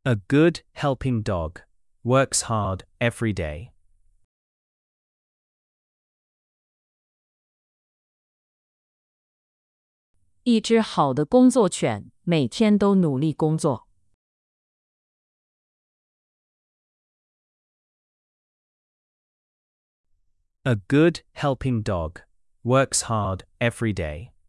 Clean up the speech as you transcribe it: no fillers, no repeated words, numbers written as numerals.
A good, helping dog works hard every day. 一只好的工作犬每天都努力工作。 A good, helping dog works hard every day.